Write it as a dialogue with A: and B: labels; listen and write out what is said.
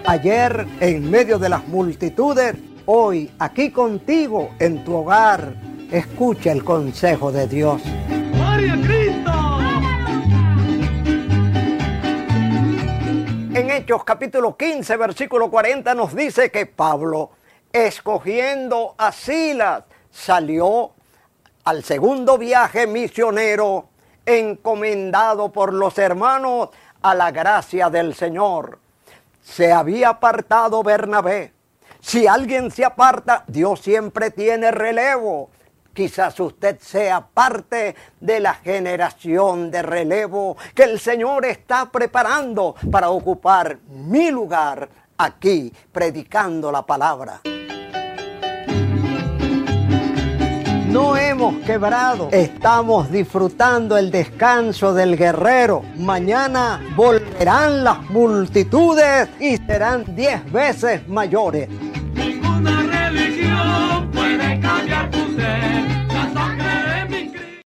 A: Ayer en medio de las multitudes, hoy aquí contigo en tu hogar. Escucha el consejo de Dios.
B: ¡Gloria a Cristo!
A: En Hechos capítulo 15, versículo 40 nos dice que Pablo, escogiendo a Silas, salió al segundo viaje misionero, encomendado por los hermanos a la gracia del Señor. Se había apartado Bernabé. Si alguien se aparta, Dios siempre tiene relevo. Quizás usted sea parte de la generación de relevo que el Señor está preparando para ocupar mi lugar aquí, predicando la palabra. No hemos quebrado, estamos disfrutando el descanso del guerrero. Mañana volverán las multitudes y serán 10 veces mayores.